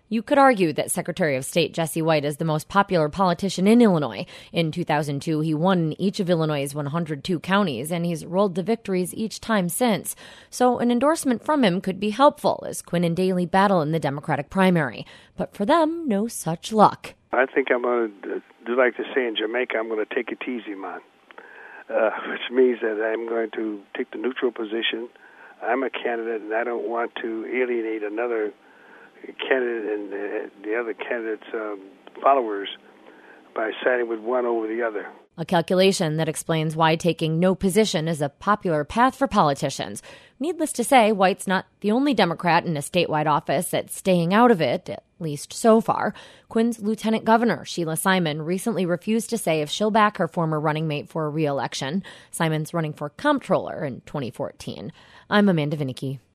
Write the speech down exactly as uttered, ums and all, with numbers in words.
You could argue that Secretary of State Jesse White is the most popular politician in Illinois. In two thousand two, he won in each of Illinois' one hundred two counties, and he's rolled to victories each time since. So an endorsement from him could be helpful as Quinn and Daley battle in the Democratic primary. But for them, no such luck. I think I'm going to do like they say in Jamaica, I'm going to take it easy, man, uh, which means that I'm going to take the neutral position. I'm a candidate, and I don't want to alienate another candidate and uh, the other candidate's um, followers by siding with one over the other. A calculation that explains why taking no position is a popular path for politicians. Needless to say, White's not the only Democrat in a statewide office that's staying out of it, at least so far. Quinn's lieutenant governor, Sheila Simon, recently refused to say if she'll back her former running mate for a re-election. Simon's running for comptroller in twenty fourteen. I'm Amanda Vinicky.